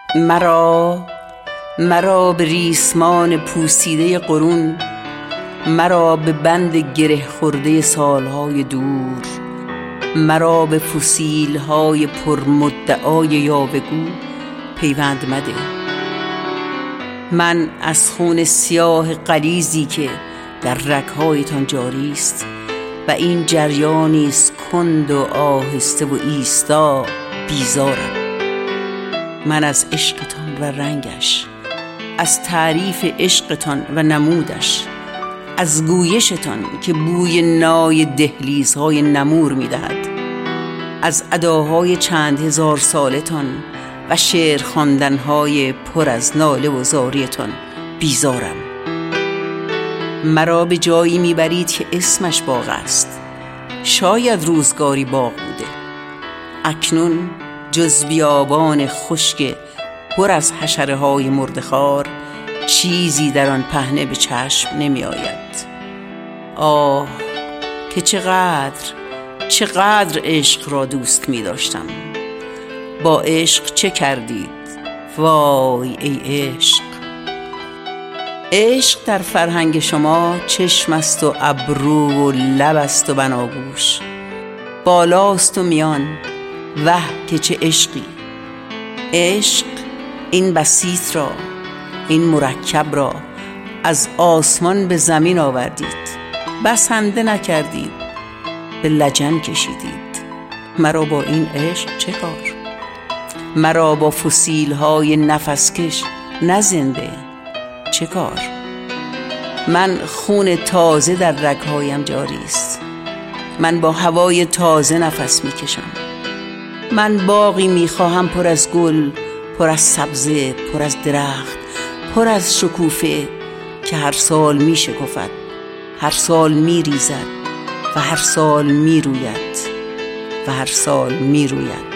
مرا به ریسمان پوسیده قرون، مرا به بند گره خورده سالهای دور، مرا به فسیلهای پرمدعای یاوه‌گو پیوند مده. من از خون سیاه غلیظی که در رگ‌هایتان جاری است و این جریانی است کند و آهسته و ایستا بیزارم. من از عشقتان و رنگش، از تعریف عشقتان و نمودش، از گویشتان که بوی نای دهلیزهای نمور می‌دهد، از اداهای چند هزار سالتان و شعر خواندن‌های پر از ناله و زاریتان بیزارم. مرا به جایی میبرید که اسمش باغ است، شاید روزگاری باغ بوده، اکنون جز بیابان خشک پر از حشره‌های مرده‌خوار چیزی در آن پهنه به چشم نمی آید. آه که چقدر عشق را دوست می داشتم. با عشق چه کردید؟ وای ای عشق. عشق در فرهنگ شما چشم است و ابرو و لب است و بناگوش، بالاست و میان. وه که چه عشقی! عشق این بسیط را، این مرکب را از آسمان به زمین آوردید، بسنده نکردید، به لجن کشیدید. مرا با این عشق چه کار؟ مرا با فسیل‌های نفسکش نه زنده چه کار؟ من خون تازه در رگ‌هایم جاری است، من با هوای تازه نفس می‌کشم. من باغی می‌خواهم پر از گل، پر از سبزه، پر از درخت، پر از شکوفه که هر سال می‌شکفد، هر سال می‌ریزد و هر سال می‌روید و هر سال می‌روید.